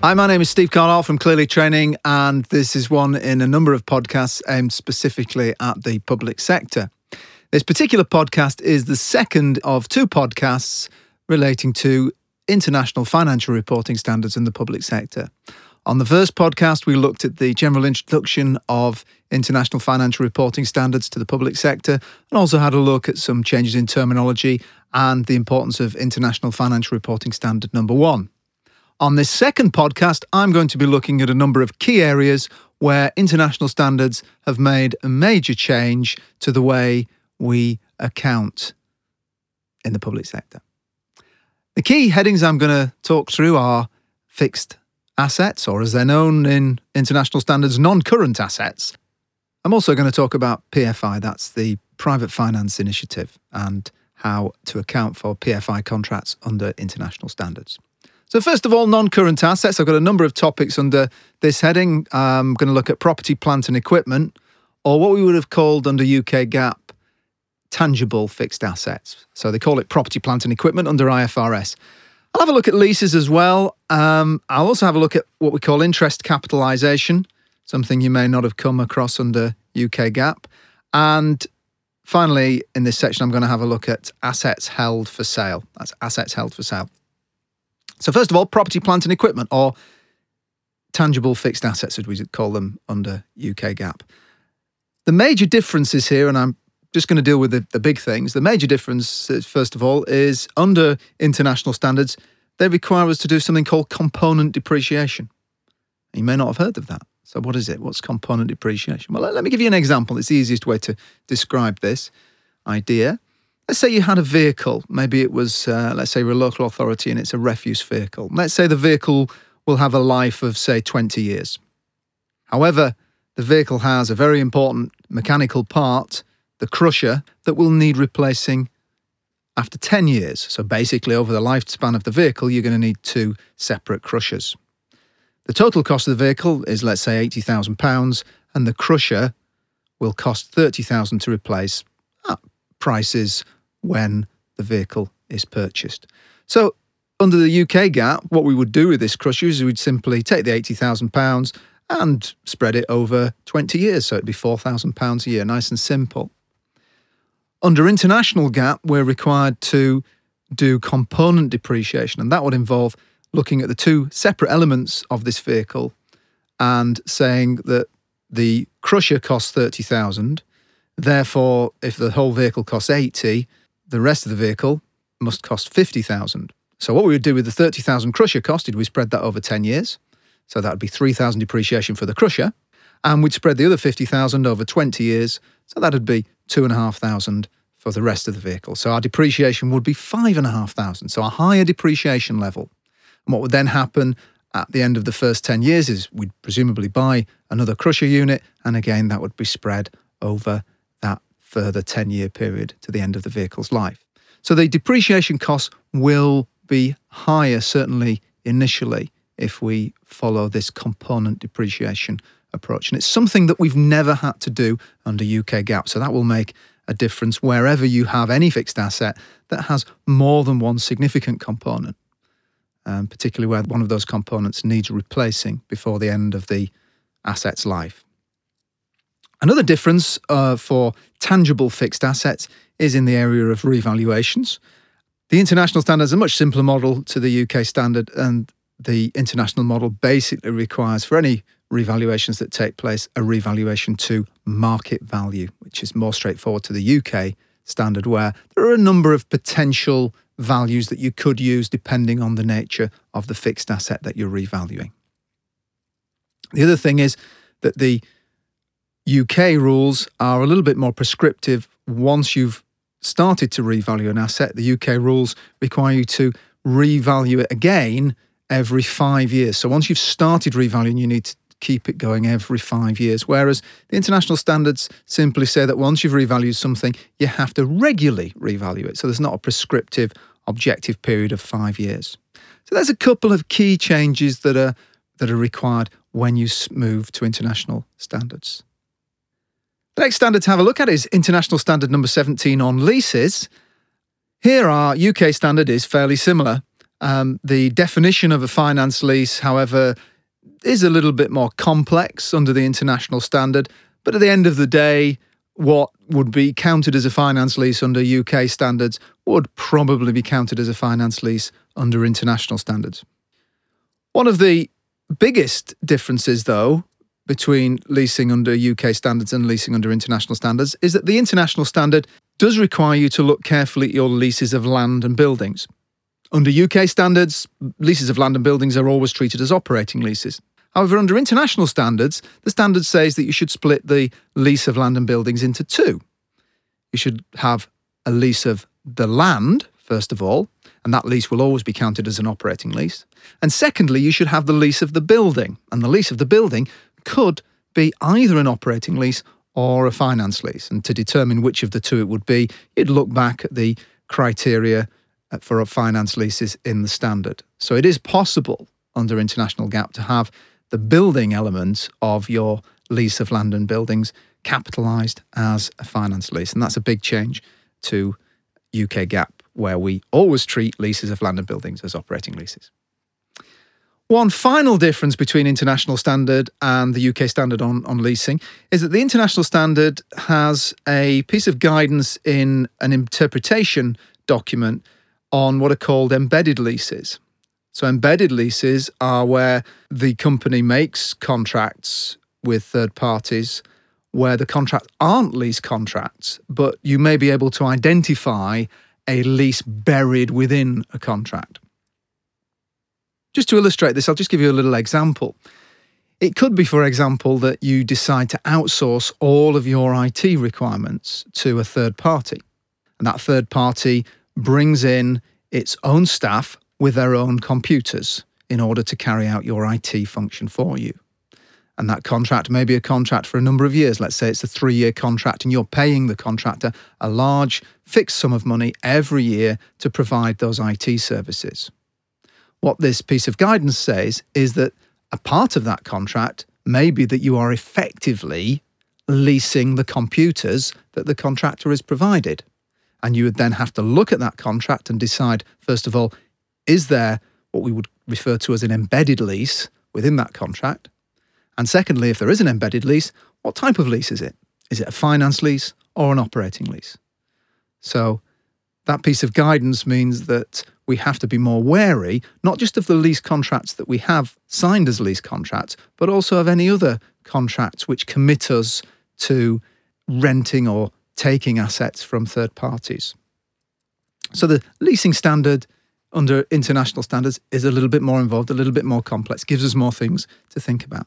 Hi, my name is Steve Carlisle from Clearly Training, and this is one in a number of podcasts aimed specifically at the public sector. This particular podcast is the second of two podcasts relating to international financial reporting standards in the public sector. On the first podcast, we looked at the general introduction of international financial reporting standards to the public sector and also had a look at some changes in terminology and the importance of International Financial Reporting Standard number 1. On this second podcast, I'm going to be looking at a number of key areas where international standards have made a major change to the way we account in the public sector. The key headings I'm going to talk through are fixed assets, or as they're known in international standards, non-current assets. I'm also going to talk about PFI, that's the Private Finance Initiative, and how to account for PFI contracts under international standards. So first of all, non-current assets. I've got a number of topics under this heading. I'm going to look at property, plant and equipment, or what we would have called under UK GAAP, tangible fixed assets. So they call it property, plant and equipment under IFRS. I'll have a look at leases as well. I'll also have a look at what we call interest capitalisation, something you may not have come across under UK GAAP. And finally, in this section, I'm going to have a look at assets held for sale. That's assets held for sale. So first of all, property, plant and equipment, or tangible fixed assets, as we call them under UK GAAP. The major differences here, and I'm just going to deal with the big things. The major difference, first of all, is under international standards, they require us to do something called component depreciation. You may not have heard of that. So what is it? What's component depreciation? Well, let me give you an example. It's the easiest way to describe this idea. Let's say you had a vehicle. Maybe it was, let's say, you're a local authority and it's a refuse vehicle. Let's say the vehicle will have a life of, say, 20 years. However, the vehicle has a very important mechanical part, the crusher, that will need replacing after 10 years. So basically, over the lifespan of the vehicle, you're going to need 2 separate crushers. The total cost of the vehicle is, let's say, £80,000, and the crusher will cost £30,000 to replace at prices when the vehicle is purchased. So under the UK GAAP, what we would do with this crusher is we'd simply take the £80,000 and spread it over 20 years. So it'd be £4,000 a year, nice and simple. Under international GAAP, we're required to do component depreciation, and that would involve looking at the 2 separate elements of this vehicle and saying that the crusher costs £30,000. Therefore, if the whole vehicle costs 80, the rest of the vehicle must cost 50,000. So what we would do with the 30,000 crusher cost is we spread that over 10 years. So that would be 3,000 depreciation for the crusher. And we'd spread the other 50,000 over 20 years. So that would be 2,500 for the rest of the vehicle. So our depreciation would be 5,500. So a higher depreciation level. And what would then happen at the end of the first 10 years is we'd presumably buy another crusher unit. And again, that would be spread over that further 10-year period to the end of the vehicle's life. So the depreciation costs will be higher, certainly initially, if we follow this component depreciation approach. And it's something that we've never had to do under UK GAAP. So that will make a difference wherever you have any fixed asset that has more than one significant component, particularly where one of those components needs replacing before the end of the asset's life. Another difference for tangible fixed assets is in the area of revaluations. The international standard is a much simpler model to the UK standard, and the international model basically requires for any revaluations that take place a revaluation to market value, which is more straightforward to the UK standard, where there are a number of potential values that you could use depending on the nature of the fixed asset that you're revaluing. The other thing is that the UK rules are a little bit more prescriptive. Once you've started to revalue an asset, the UK rules require you to revalue it again every 5 years. So once you've started revaluing, you need to keep it going every 5 years. Whereas the international standards simply say that once you've revalued something, you have to regularly revalue it. So there's not a prescriptive objective period of 5 years. So there's a couple of key changes that are required when you move to international standards. The next standard to have a look at is International Standard number 17 on leases. Here our UK standard is fairly similar. The definition of a finance lease, however, is a little bit more complex under the international standard. But at the end of the day, what would be counted as a finance lease under UK standards would probably be counted as a finance lease under international standards. One of the biggest differences, though, between leasing under UK standards and leasing under international standards is that the international standard does require you to look carefully at your leases of land and buildings. Under UK standards, leases of land and buildings are always treated as operating leases. However, under international standards, the standard says that you should split the lease of land and buildings into two. You should have a lease of the land, first of all, and that lease will always be counted as an operating lease. And secondly, you should have the lease of the building, and the lease of the building could be either an operating lease or a finance lease. And to determine which of the two it would be, you'd look back at the criteria for finance leases in the standard. So it is possible under international GAAP to have the building element of your lease of land and buildings capitalised as a finance lease. And that's a big change to UK GAAP, where we always treat leases of land and buildings as operating leases. One final difference between international standard and the UK standard on leasing is that the international standard has a piece of guidance in an interpretation document on what are called embedded leases. So embedded leases are where the company makes contracts with third parties where the contracts aren't lease contracts, but you may be able to identify a lease buried within a contract. Just to illustrate this, I'll just give you a little example. It could be, for example, that you decide to outsource all of your IT requirements to a third party. And that third party brings in its own staff with their own computers in order to carry out your IT function for you. And that contract may be a contract for a number of years. Let's say it's a 3-year contract and you're paying the contractor a large fixed sum of money every year to provide those IT services. What this piece of guidance says is that a part of that contract may be that you are effectively leasing the computers that the contractor has provided. And you would then have to look at that contract and decide, first of all, is there what we would refer to as an embedded lease within that contract? And secondly, if there is an embedded lease, what type of lease is it? Is it a finance lease or an operating lease? So that piece of guidance means that we have to be more wary, not just of the lease contracts that we have signed as lease contracts, but also of any other contracts which commit us to renting or taking assets from third parties. So the leasing standard under international standards is a little bit more involved, a little bit more complex, gives us more things to think about.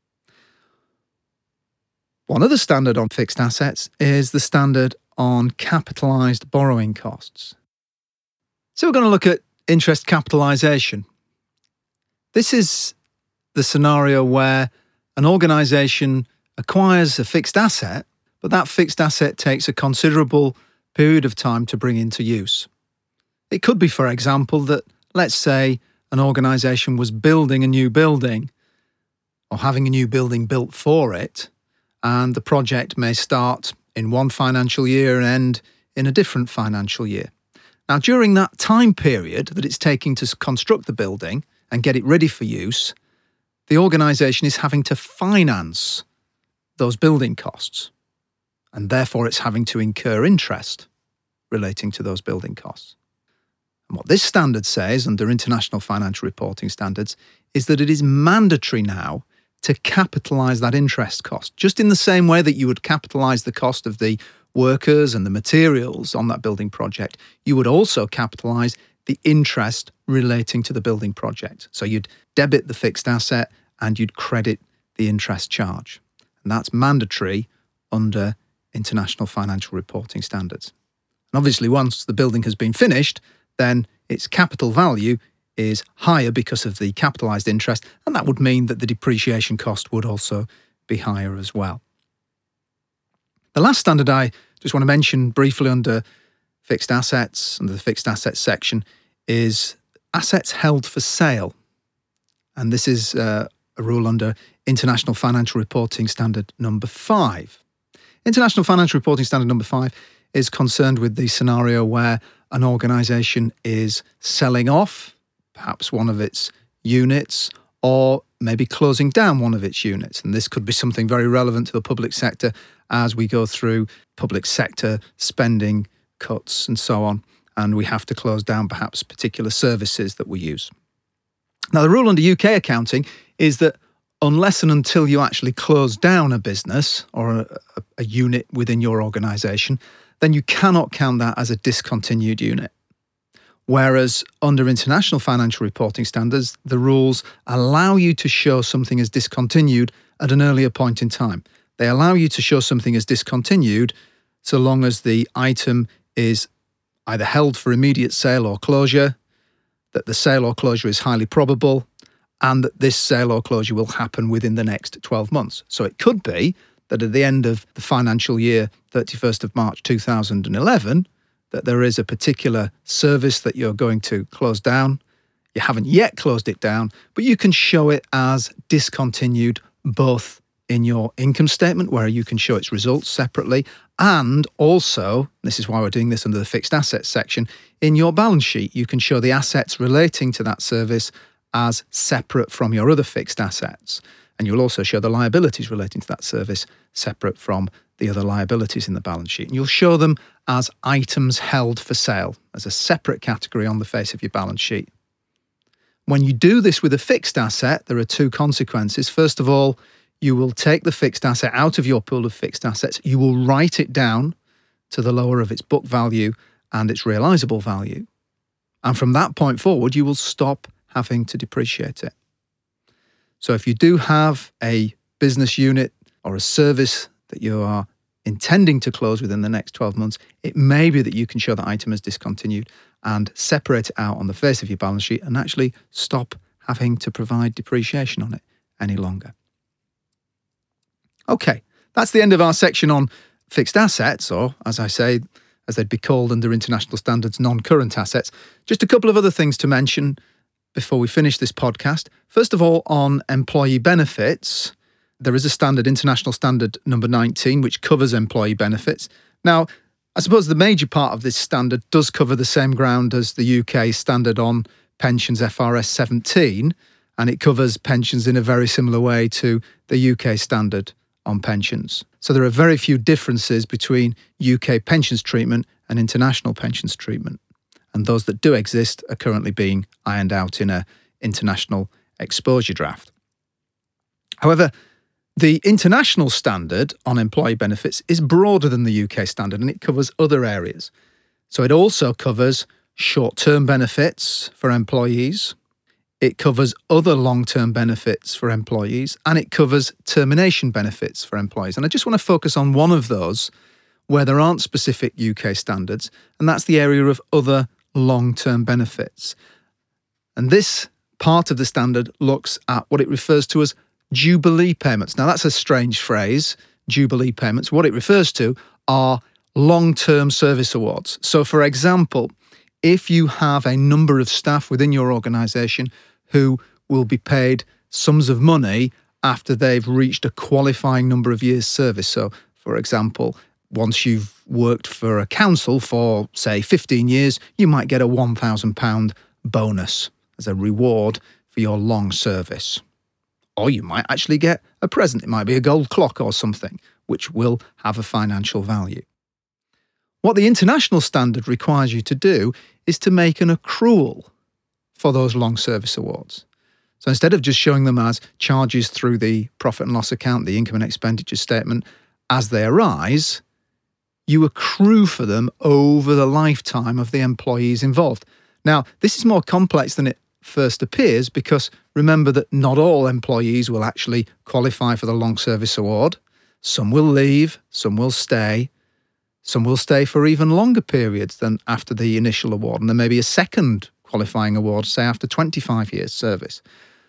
One other standard on fixed assets is the standard on capitalised borrowing costs. So we're going to look at interest capitalisation. This is the scenario where an organisation acquires a fixed asset, but that fixed asset takes a considerable period of time to bring into use. It could be, for example, that, let's say, an organisation was building a new building or having a new building built for it, and the project may start in one financial year and end in a different financial year. Now, during that time period that it's taking to construct the building and get it ready for use, the organisation is having to finance those building costs, and therefore it's having to incur interest relating to those building costs. And what this standard says under international financial reporting standards is that it is mandatory now to capitalise that interest cost, just in the same way that you would capitalise the cost of the workers and the materials on that building project. You would also capitalise the interest relating to the building project. So you'd debit the fixed asset and you'd credit the interest charge. And that's mandatory under international financial reporting standards. And obviously, once the building has been finished, then its capital value is higher because of the capitalised interest, and that would mean that the depreciation cost would also be higher as well. The last standard I just want to mention briefly under fixed assets, under the fixed assets section, is assets held for sale. And this is a rule under International Financial Reporting Standard number 5. International Financial Reporting Standard number 5 is concerned with the scenario where an organisation is selling off perhaps one of its units, or maybe closing down one of its units. And this could be something very relevant to the public sector as we go through public sector spending cuts and so on, and we have to close down perhaps particular services that we use. Now, the rule under UK accounting is that unless and until you actually close down a business or a unit within your organisation, then you cannot count that as a discontinued unit. Whereas under international financial reporting standards, the rules allow you to show something as discontinued at an earlier point in time. They allow you to show something as discontinued so long as the item is either held for immediate sale or closure, that the sale or closure is highly probable, and that this sale or closure will happen within the next 12 months. So it could be that at the end of the financial year, 31st of March 2011, that there is a particular service that you're going to close down. You haven't yet closed it down, but you can show it as discontinued both in your income statement, where you can show its results separately, and also, this is why we're doing this under the fixed assets section, in your balance sheet, you can show the assets relating to that service as separate from your other fixed assets. And you'll also show the liabilities relating to that service separate from the other liabilities in the balance sheet. And you'll show them as items held for sale, as a separate category on the face of your balance sheet. When you do this with a fixed asset, there are two consequences. First of all, you will take the fixed asset out of your pool of fixed assets. You will write it down to the lower of its book value and its realisable value. And from that point forward, you will stop having to depreciate it. So if you do have a business unit or a service that you are intending to close within the next 12 months, it may be that you can show that item as discontinued and separate it out on the face of your balance sheet and actually stop having to provide depreciation on it any longer. Okay, that's the end of our section on fixed assets, or as I say, as they'd be called under international standards, non-current assets. Just a couple of other things to mention before we finish this podcast. First of all, on employee benefits, there is a standard, international standard number 19, which covers employee benefits. Now, I suppose the major part of this standard does cover the same ground as the UK standard on pensions, FRS 17, and it covers pensions in a very similar way to the UK standard on pensions. So there are very few differences between UK pensions treatment and international pensions treatment. And those that do exist are currently being ironed out in an international exposure draft. However, the international standard on employee benefits is broader than the UK standard, and it covers other areas. So it also covers short-term benefits for employees, it covers other long-term benefits for employees, and it covers termination benefits for employees. And I just want to focus on one of those where there aren't specific UK standards, and that's the area of other long-term benefits. And this part of the standard looks at what it refers to as Jubilee payments. Now, that's a strange phrase, Jubilee payments. What it refers to are long-term service awards. So, for example, if you have a number of staff within your organisation who will be paid sums of money after they've reached a qualifying number of years' service. So, for example, once you've worked for a council for, say, 15 years, you might get a £1,000 bonus as a reward for your long service. Or you might actually get a present. It might be a gold clock or something, which will have a financial value. What the international standard requires you to do is to make an accrual for those long service awards. So instead of just showing them as charges through the profit and loss account, the income and expenditure statement, as they arise, you accrue for them over the lifetime of the employees involved. Now, this is more complex than it first appears because remember that not all employees will actually qualify for the long service award. Some will leave, some will stay. Some will stay for even longer periods than after the initial award, and there may be a second qualifying award, say after 25 years service.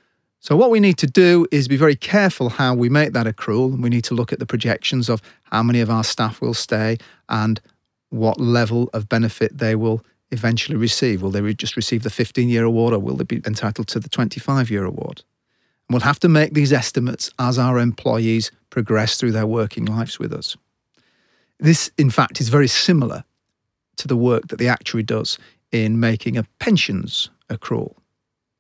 So what we need to do is be very careful how we make that accrual, and we need to look at the projections of how many of our staff will stay and what level of benefit they will eventually receive. Will they just receive the 15-year award, or will they be entitled to the 25-year award? And we'll have to make these estimates as our employees progress through their working lives with us. This, in fact, is very similar to the work that the actuary does in making a pensions accrual.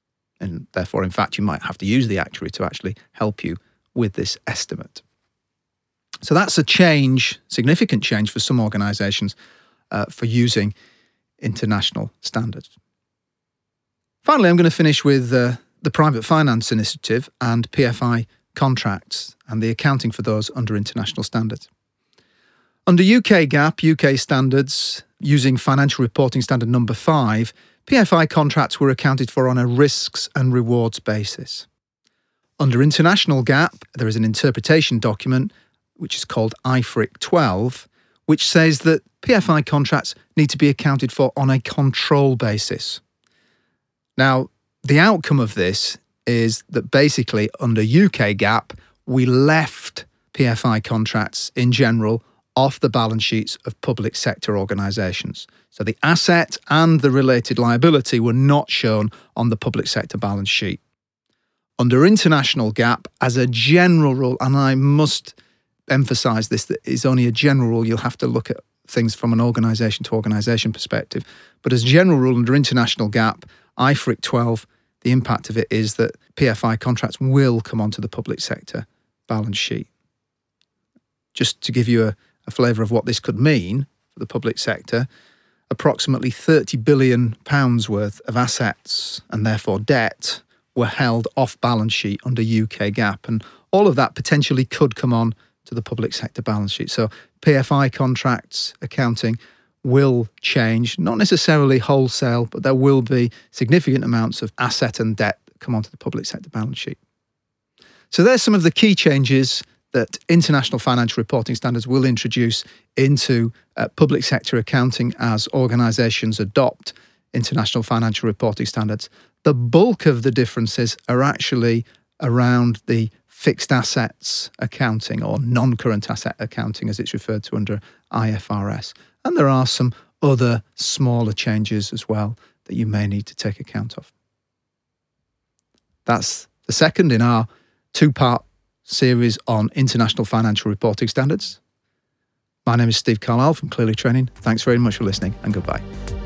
And therefore, in fact, you might have to use the actuary to actually help you with this estimate. So that's a change, significant change for some organisations for using international standards. Finally, I'm going to finish with the Private Finance Initiative and PFI contracts and the accounting for those under international standards. Under UK GAAP, UK standards, using Financial Reporting Standard number 5, PFI contracts were accounted for on a risks and rewards basis. Under international GAAP, there is an interpretation document, which is called IFRIC 12, which says that PFI contracts need to be accounted for on a control basis. Now, the outcome of this is that basically under UK GAAP, we left PFI contracts in general off the balance sheets of public sector organisations. So the asset and the related liability were not shown on the public sector balance sheet. Under international GAAP, as a general rule, and I must emphasise this, that is only a general rule, you'll have to look at things from an organisation to organisation perspective. But as a general rule under international GAAP, IFRIC 12, the impact of it is that PFI contracts will come onto the public sector balance sheet. Just to give you a flavour of what this could mean for the public sector, approximately £30 billion worth of assets and therefore debt were held off balance sheet under UK GAAP, and all of that potentially could come on to the public sector balance sheet. So PFI contracts accounting will change, not necessarily wholesale, but there will be significant amounts of asset and debt that come onto the public sector balance sheet. So there's some of the key changes that international financial reporting standards will introduce into public sector accounting as organisations adopt international financial reporting standards. The bulk of the differences are actually around the fixed assets accounting, or non-current asset accounting as it's referred to under IFRS. And there are some other smaller changes as well that you may need to take account of. That's the second in our two-part series on international financial reporting standards. My name is Steve Carlisle from Clearly Training. Thanks very much for listening, and goodbye.